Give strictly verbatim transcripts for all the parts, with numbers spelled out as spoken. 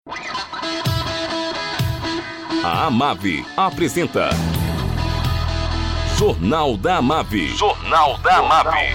A Amave apresenta Jornal da Amave. Jornal da Amave.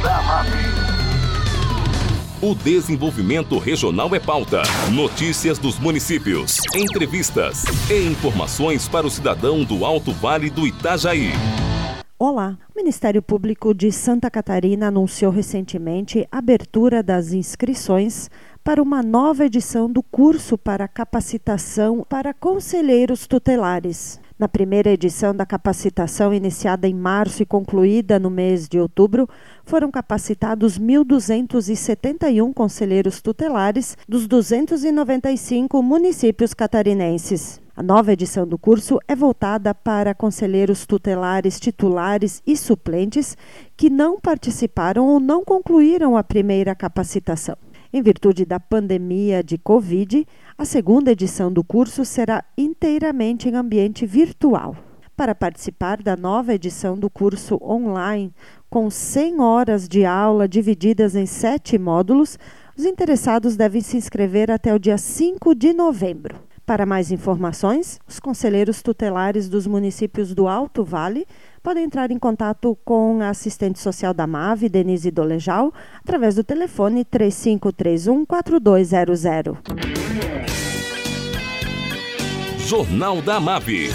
O desenvolvimento regional é pauta. Notícias dos municípios, entrevistas e informações para o cidadão do Alto Vale do Itajaí. Olá, o Ministério Público de Santa Catarina anunciou recentemente a abertura das inscrições para uma nova edição do curso para capacitação para conselheiros tutelares. Na primeira edição da capacitação, iniciada em março e concluída no mês de outubro, foram capacitados mil duzentos e setenta e um conselheiros tutelares dos duzentos e noventa e cinco municípios catarinenses. A nova edição do curso é voltada para conselheiros tutelares titulares e suplentes que não participaram ou não concluíram a primeira capacitação. Em virtude da pandemia de Covid, a segunda edição do curso será inteiramente em ambiente virtual. Para participar da nova edição do curso online, com cem horas de aula divididas em sete módulos, os interessados devem se inscrever até o dia cinco de novembro. Para mais informações, os conselheiros tutelares dos municípios do Alto Vale podem entrar em contato com a assistente social da Amave, Denise Dolejal, através do telefone três cinco três um, quatro dois zero zero. Jornal da Amave.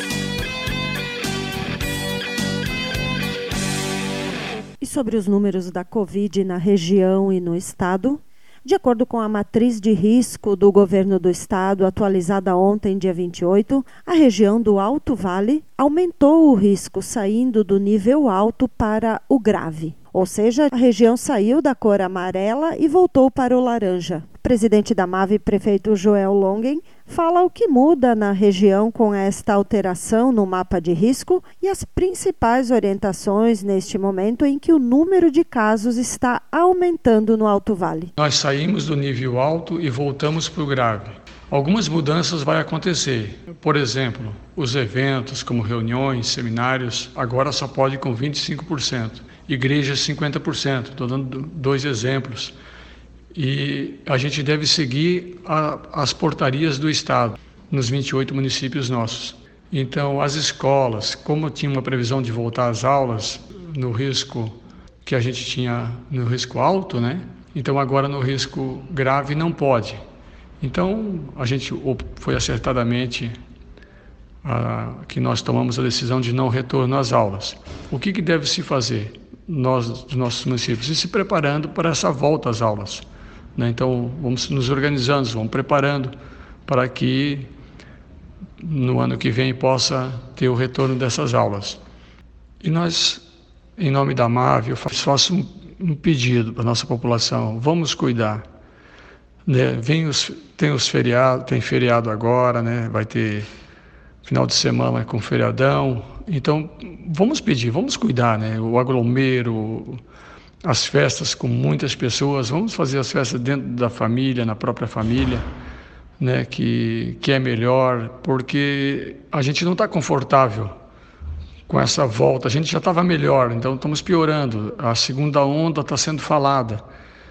E sobre os números da Covid na região e no estado? De acordo com a matriz de risco do governo do estado, atualizada ontem, dia vinte e oito, a região do Alto Vale aumentou o risco, saindo do nível alto para o grave. Ou seja, a região saiu da cor amarela e voltou para o laranja. O presidente da Amave, prefeito Joel Longen, fala o que muda na região com esta alteração no mapa de risco e as principais orientações neste momento em que o número de casos está aumentando no Alto Vale. Nós saímos do nível alto e voltamos para o grave. Algumas mudanças vão acontecer. Por exemplo, os eventos como reuniões, seminários, agora só pode com vinte e cinco por cento. Igrejas cinquenta por cento. Estou dando dois exemplos. E a gente deve seguir a, as portarias do Estado, nos vinte e oito municípios nossos. Então, as escolas, como tinha uma previsão de voltar às aulas no risco que a gente tinha no risco alto, né? Então agora no risco grave não pode. Então, a gente foi acertadamente a, que nós tomamos a decisão de não retorno às aulas. O que, que deve se fazer, nós, dos nossos municípios? E se preparando para essa volta às aulas. Né? Então, vamos nos organizando, vamos preparando para que no ano que vem possa ter o retorno dessas aulas. E nós, em nome da Amave, eu faço um, um pedido para a nossa população: vamos cuidar. Né? Vem os, tem os feriados, tem feriado agora, né? Vai ter final de semana com feriadão. Então, vamos pedir, vamos cuidar, né? O aglomero, as festas com muitas pessoas, vamos fazer as festas dentro da família, na própria família, né? Que, que é melhor, porque a gente não está confortável com essa volta. A gente já estava melhor, então estamos piorando. A segunda onda está sendo falada.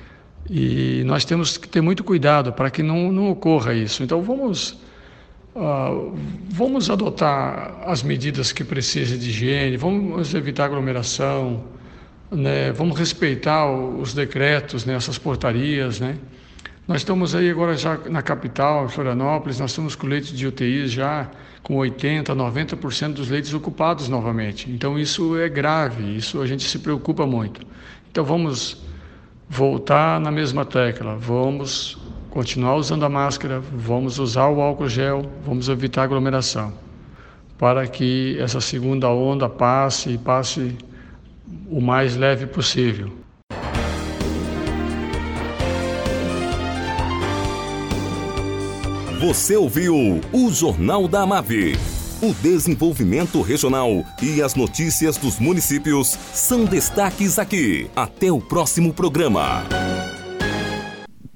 E nós temos que ter muito cuidado para que não, não ocorra isso. Então vamos, uh, vamos adotar as medidas que precisam de higiene, vamos evitar aglomeração, né? Vamos respeitar os decretos, né? Essas portarias, né? Nós estamos aí agora já na capital, em Florianópolis, nós estamos com leitos de U T Is já com oitenta por cento, noventa por cento dos leitos ocupados novamente. Então isso é grave, isso a gente se preocupa muito. Então vamos voltar na mesma tecla, vamos continuar usando a máscara, vamos usar o álcool gel, vamos evitar aglomeração, para que essa segunda onda passe e passe o mais leve possível. Você ouviu o Jornal da Amave. O desenvolvimento regional e as notícias dos municípios são destaques aqui. Até o próximo programa.